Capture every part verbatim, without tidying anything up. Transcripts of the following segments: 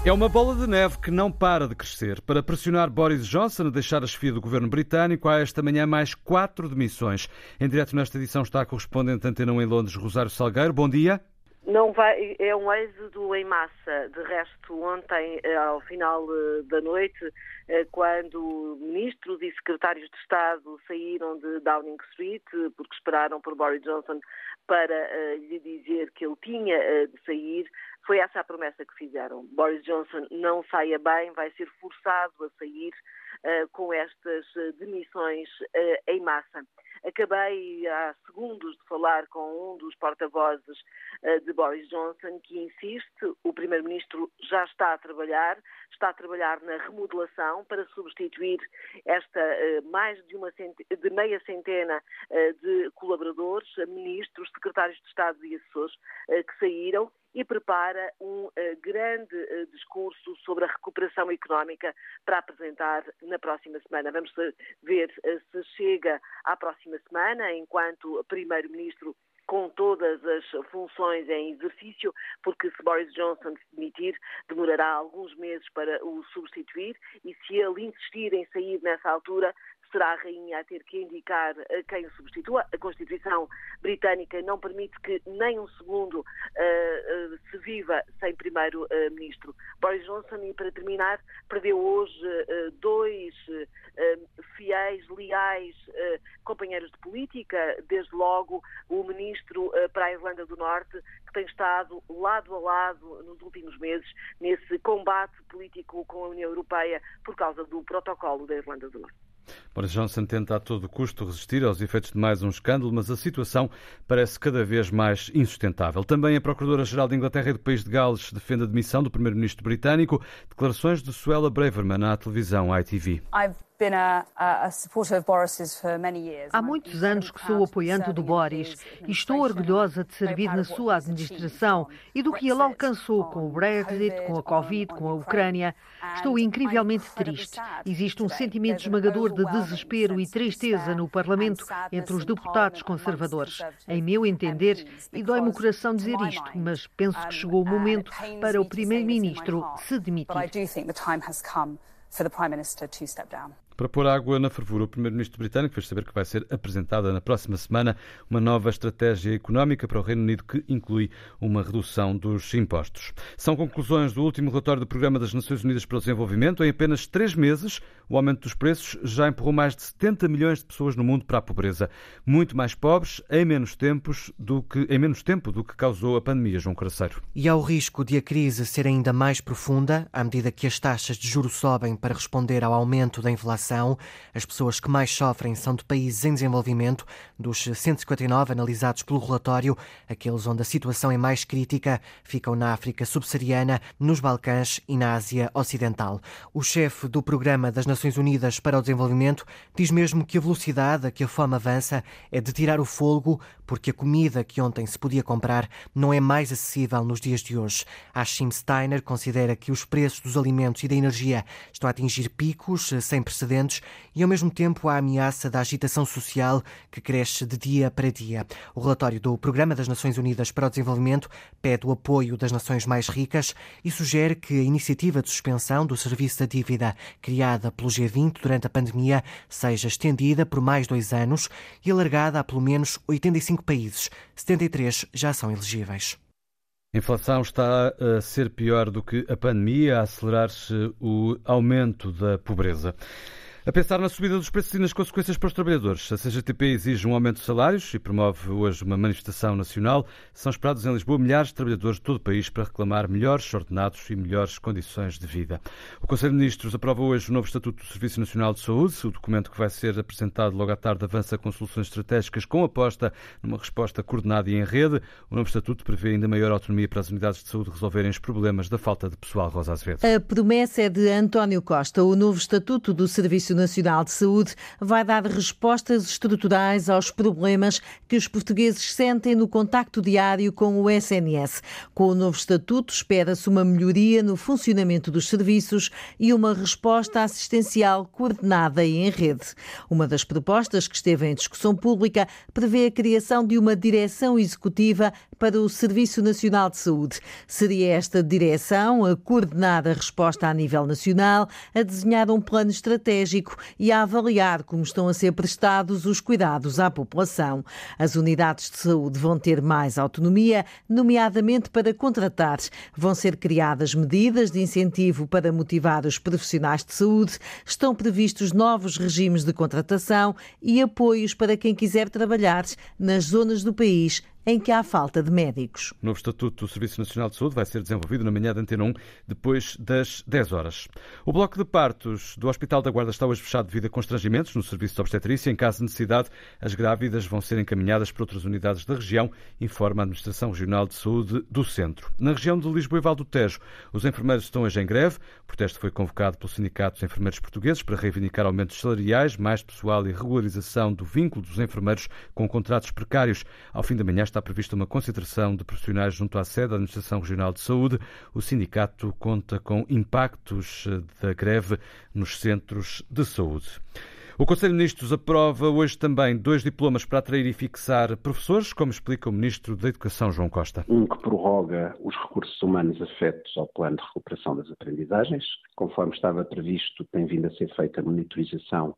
É uma bola de neve que não para de crescer. Para pressionar Boris Johnson a deixar a chefia do governo britânico, há esta manhã mais quatro demissões. Em direto nesta edição está a correspondente Antena um em Londres, Rosário Salgueiro. Bom dia. Não vai, é um êxodo em massa. De resto, ontem, ao final da noite, quando ministros e secretários de Estado saíram de Downing Street, porque esperaram por Boris Johnson para lhe dizer que ele tinha de sair, foi essa a promessa que fizeram. Boris Johnson não saia bem, vai ser forçado a sair uh, com estas uh, demissões uh, em massa. Acabei há segundos de falar com um dos porta-vozes uh, de Boris Johnson, que insiste, o primeiro-ministro já está a trabalhar, está a trabalhar na remodelação para substituir esta uh, mais de, uma cent... de meia centena uh, de colaboradores, ministros, secretários de Estado e assessores uh, que saíram, e prepara um uh, grande uh, discurso sobre a recuperação económica para apresentar na próxima semana. Vamos ver uh, se chega à próxima semana, enquanto primeiro-ministro com todas as funções em exercício, porque se Boris Johnson se demitir, demorará alguns meses para o substituir, e se ele insistir em sair nessa altura, será a rainha a ter que indicar quem o substitua. A Constituição britânica não permite que nem um segundo uh, uh, se viva sem primeiro-ministro. Boris Johnson, e para terminar, perdeu hoje uh, dois uh, fiéis, leais uh, companheiros de política, desde logo o ministro uh, para a Irlanda do Norte, que tem estado lado a lado nos últimos meses nesse combate político com a União Europeia por causa do protocolo da Irlanda do Norte. Boris Johnson tenta a todo custo resistir aos efeitos de mais um escândalo, mas a situação parece cada vez mais insustentável. Também a Procuradora-Geral de Inglaterra e do País de Gales defende a demissão do primeiro-ministro britânico. Declarações de Suella Braverman à televisão I T V. Há muitos anos que sou apoiante do Boris e estou orgulhosa de servir na sua administração e do que ele alcançou com o Brexit, com a Covid, com a Ucrânia. Estou incrivelmente triste. Existe um sentimento esmagador de desespero e tristeza no Parlamento entre os deputados conservadores. Em meu entender, e dói-me o coração dizer isto, mas penso que chegou o momento para o primeiro-ministro se demitir. Para pôr água na fervura, o primeiro-ministro britânico fez saber que vai ser apresentada na próxima semana uma nova estratégia económica para o Reino Unido que inclui uma redução dos impostos. São conclusões do último relatório do Programa das Nações Unidas para o Desenvolvimento. Em apenas três meses, o aumento dos preços já empurrou mais de setenta milhões de pessoas no mundo para a pobreza. Muito mais pobres em menos, tempos do que, em menos tempo do que causou a pandemia, João Caraceiro. E há o risco de a crise ser ainda mais profunda à medida que as taxas de juros sobem para responder ao aumento da inflação. As pessoas que mais sofrem são de países em desenvolvimento. Dos cento e cinquenta e nove analisados pelo relatório, aqueles onde a situação é mais crítica ficam na África subsaariana, nos Balcãs e na Ásia Ocidental. O chefe do Programa das Nações Unidas para o Desenvolvimento diz mesmo que a velocidade a que a fome avança é de tirar o fôlego, porque a comida que ontem se podia comprar não é mais acessível nos dias de hoje. Achim Steiner considera que os preços dos alimentos e da energia estão a atingir picos sem precedentes e, ao mesmo tempo, há a ameaça da agitação social que cresce de dia para dia. O relatório do Programa das Nações Unidas para o Desenvolvimento pede o apoio das nações mais ricas e sugere que a iniciativa de suspensão do serviço da dívida criada pelo G vinte durante a pandemia seja estendida por mais dois anos e alargada a pelo menos oitenta e cinco países. setenta e três já são elegíveis. A inflação está a ser pior do que a pandemia, a acelerar-se o aumento da pobreza. A pensar na subida dos preços e nas consequências para os trabalhadores, a C G T P exige um aumento de salários e promove hoje uma manifestação nacional. São esperados em Lisboa milhares de trabalhadores de todo o país para reclamar melhores ordenados e melhores condições de vida. O Conselho de Ministros aprova hoje o novo Estatuto do Serviço Nacional de Saúde. O documento que vai ser apresentado logo à tarde avança com soluções estratégicas com aposta numa resposta coordenada e em rede. O novo Estatuto prevê ainda maior autonomia para as unidades de saúde resolverem os problemas da falta de pessoal. Rosa Azevedo. A promessa é de António Costa. O novo Estatuto do Serviço Serviço Nacional de Saúde vai dar respostas estruturais aos problemas que os portugueses sentem no contacto diário com o S N S. Com o novo estatuto, espera-se uma melhoria no funcionamento dos serviços e uma resposta assistencial coordenada e em rede. Uma das propostas que esteve em discussão pública prevê a criação de uma direção executiva para o Serviço Nacional de Saúde. Seria esta direção a coordenar a resposta a nível nacional, a desenhar um plano estratégico e a avaliar como estão a ser prestados os cuidados à população. As unidades de saúde vão ter mais autonomia, nomeadamente para contratar. Vão ser criadas medidas de incentivo para motivar os profissionais de saúde, estão previstos novos regimes de contratação e apoios para quem quiser trabalhar nas zonas do país em que há falta de médicos. O novo Estatuto do Serviço Nacional de Saúde vai ser desenvolvido na manhã da Antena um, depois das dez horas. O bloco de partos do Hospital da Guarda está hoje fechado devido a constrangimentos no serviço de obstetrícia. Em caso de necessidade, as grávidas vão ser encaminhadas para outras unidades da região, informa a Administração Regional de Saúde do Centro. Na região de Lisboa e Val do Tejo, os enfermeiros estão hoje em greve. O protesto foi convocado pelo Sindicato dos Enfermeiros Portugueses para reivindicar aumentos salariais, mais pessoal e regularização do vínculo dos enfermeiros com contratos precários. Ao fim da manhã está prevista uma concentração de profissionais junto à sede da Administração Regional de Saúde. O sindicato conta com impactos da greve nos centros de saúde. O Conselho de Ministros aprova hoje também dois diplomas para atrair e fixar professores, como explica o Ministro da Educação, João Costa. Um que prorroga os recursos humanos afetos ao plano de recuperação das aprendizagens. Conforme estava previsto, tem vindo a ser feita a monitorização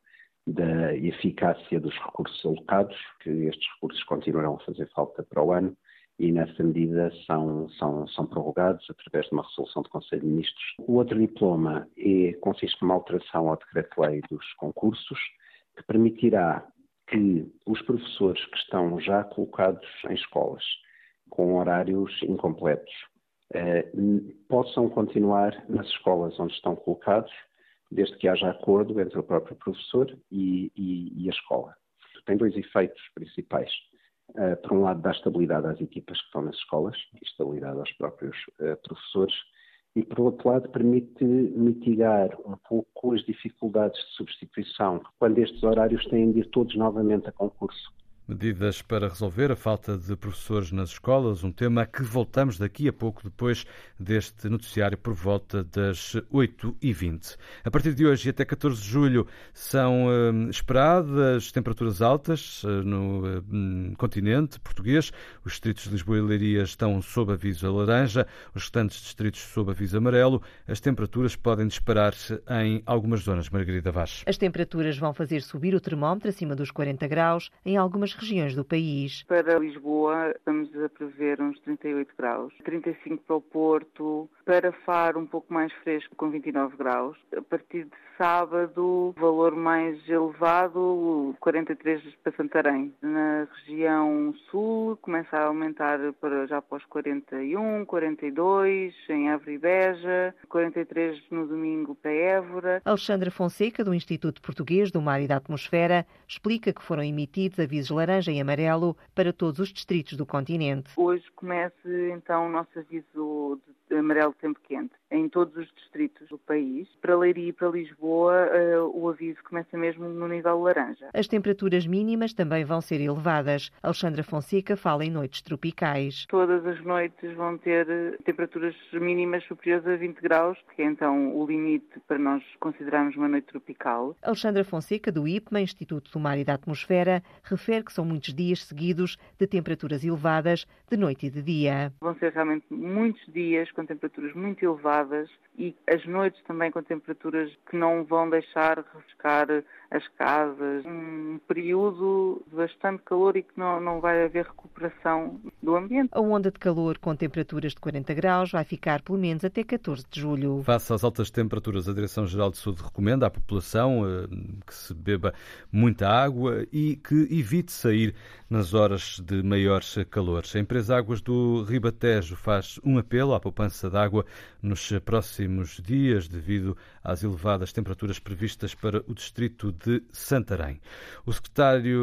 da eficácia dos recursos alocados, que estes recursos continuarão a fazer falta para o ano e, nessa medida, são, são, são prorrogados através de uma resolução do Conselho de Ministros. O outro diploma é, consiste numa alteração ao decreto-lei dos concursos, que permitirá que os professores que estão já colocados em escolas com horários incompletos eh, possam continuar nas escolas onde estão colocados, desde que haja acordo entre o próprio professor e, e, e a escola. Tem dois efeitos principais. Uh, por um lado, dá estabilidade às equipas que estão nas escolas, e estabilidade aos próprios uh, professores, e por outro lado, permite mitigar um pouco as dificuldades de substituição, quando estes horários têm de ir todos novamente a concurso. Medidas para resolver a falta de professores nas escolas, um tema a que voltamos daqui a pouco, depois deste noticiário por volta das oito e vinte. A partir de hoje e até catorze de julho são hum, esperadas temperaturas altas hum, no hum, continente português. Os distritos de Lisboa e Leiria estão sob aviso laranja, os restantes distritos sob aviso amarelo. As temperaturas podem disparar-se em algumas zonas. Margarida Vaz. As temperaturas vão fazer subir o termómetro acima dos quarenta graus em algumas regiões do país. Para Lisboa estamos a prever uns trinta e oito graus, trinta e cinco para o Porto, para Faro um pouco mais fresco com vinte e nove graus. A partir de sábado, valor mais elevado, quarenta e três para Santarém. Na região sul começa a aumentar para já para os quarenta e um, quarenta e dois, em Évora e Beja, quarenta e três no domingo para Évora. Alexandra Fonseca, do Instituto Português do Mar e da Atmosfera, explica que foram emitidos avisos laranja e amarelo para todos os distritos do continente. Hoje começa então o nosso aviso de amarelo de tempo quente em todos os distritos do país. Para Leiria e para Lisboa, uh, o aviso começa mesmo no nível laranja. As temperaturas mínimas também vão ser elevadas. Alexandra Fonseca fala em noites tropicais. Todas as noites vão ter temperaturas mínimas superiores a vinte graus, que é então o limite para nós considerarmos uma noite tropical. Alexandra Fonseca, do I P M A, Instituto do Mar e da Atmosfera, refere que são muitos dias seguidos de temperaturas elevadas de noite e de dia. Vão ser realmente muitos dias com temperaturas muito elevadas e as noites também com temperaturas que não vão deixar refrescar as casas. Um período de bastante calor e que não, não vai haver recuperação do ambiente. A onda de calor com temperaturas de quarenta graus vai ficar pelo menos até catorze de julho. Face às altas temperaturas, a Direção-Geral de Saúde recomenda à população que se beba muita água e que evite sair nas horas de maior calor. A empresa Águas do Ribatejo faz um apelo à poupança de água nos próximos dias devido às elevadas temperaturas previstas para o distrito de Santarém. O secretário,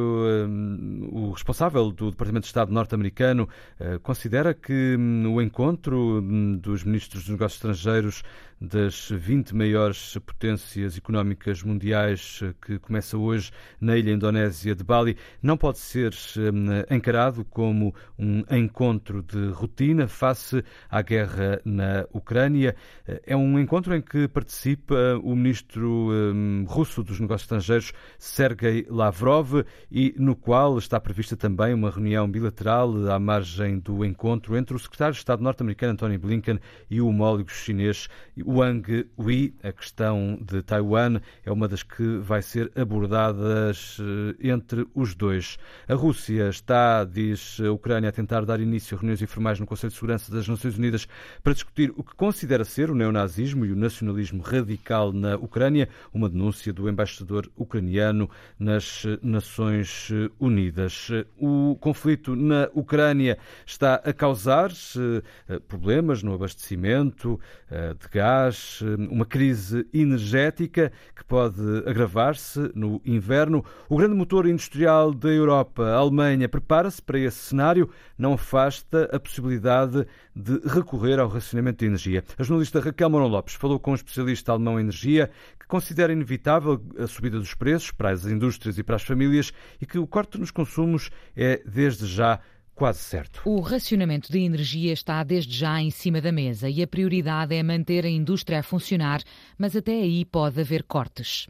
o responsável do Departamento de Estado norte-americano, considera que o encontro dos ministros dos negócios estrangeiros das vinte maiores potências económicas mundiais que começa hoje na ilha indonésia de Bali não pode ser encarado como um encontro de rotina face à guerra na Ucrânia. É um encontro em que participa o ministro russo dos negócios estrangeiros, Sergei Lavrov, e no qual está prevista também uma reunião bilateral à margem do encontro entre o secretário de Estado norte-americano, Antony Blinken, e o homólogo chinês, Wang Yi. A questão de Taiwan é uma das que vai ser abordadas entre os dois. A Rússia está, diz a Ucrânia, a tentar dar início a reuniões informais no Conselho de Segurança das Nações Unidas para discutir o que considera ser o neonazismo e o nacionalismo radical na Ucrânia, uma denúncia do embaixador ucraniano nas Nações Unidas. O conflito na Ucrânia está a causar problemas no abastecimento de gás, uma crise energética que pode agravar-se no inverno. O grande motor industrial da Europa, a Alemanha, prepara-se para esse cenário, não afasta a possibilidade de recorrer ao racionamento de energia. A jornalista Raquel Mourão Lopes falou com um especialista alemão em energia que considera inevitável a subida dos preços para as indústrias e para as famílias e que o corte nos consumos é, desde já, quase certo. O racionamento de energia está desde já em cima da mesa e a prioridade é manter a indústria a funcionar, mas até aí pode haver cortes.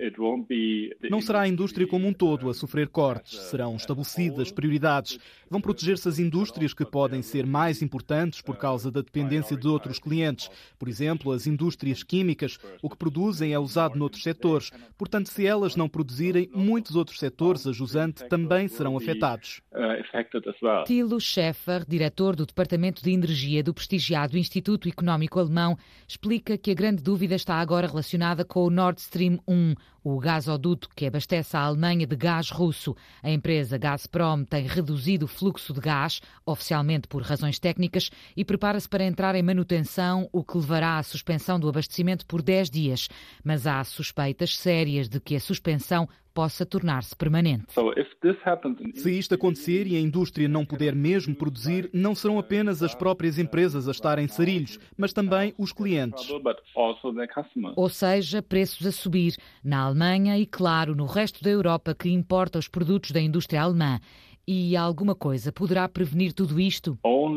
Não será a indústria como um todo a sofrer cortes, serão estabelecidas prioridades. Vão proteger-se as indústrias que podem ser mais importantes por causa da dependência de outros clientes. Por exemplo, as indústrias químicas, o que produzem é usado noutros setores. Portanto, se elas não produzirem, muitos outros setores a jusante também serão afetados. Thilo Schäfer, diretor do Departamento de Energia do prestigiado Instituto Económico Alemão, explica que a grande dúvida está agora relacionada com o Nord Stream um, o gasoduto que abastece a Alemanha de gás russo. A empresa Gazprom tem reduzido o fluxo de gás, oficialmente por razões técnicas, e prepara-se para entrar em manutenção, o que levará à suspensão do abastecimento por dez dias. Mas há suspeitas sérias de que a suspensão possa tornar-se permanente. Se isto acontecer e a indústria não puder mesmo produzir, não serão apenas as próprias empresas a estarem sarilhos, mas também os clientes. Ou seja, preços a subir na Alemanha e, claro, no resto da Europa que importa os produtos da indústria alemã. E alguma coisa poderá prevenir tudo isto?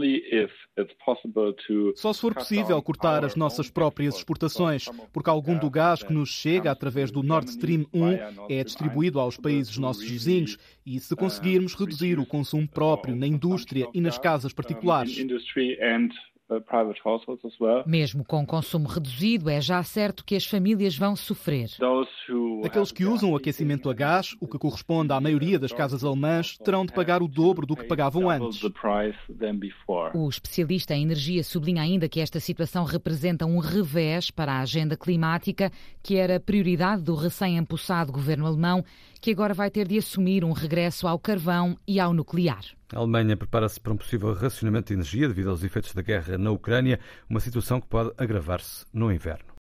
Só se for possível cortar as nossas próprias exportações, porque algum do gás que nos chega através do Nord Stream um é distribuído aos países nossos vizinhos e se conseguirmos reduzir o consumo próprio na indústria e nas casas particulares. Mesmo com consumo reduzido, é já certo que as famílias vão sofrer. Aqueles que usam o aquecimento a gás, o que corresponde à maioria das casas alemãs, terão de pagar o dobro do que pagavam antes. O especialista em energia sublinha ainda que esta situação representa um revés para a agenda climática, que era prioridade do recém-empossado governo alemão, que agora vai ter de assumir um regresso ao carvão e ao nuclear. A Alemanha prepara-se para um possível racionamento de energia devido aos efeitos da guerra na Ucrânia, uma situação que pode agravar-se no inverno.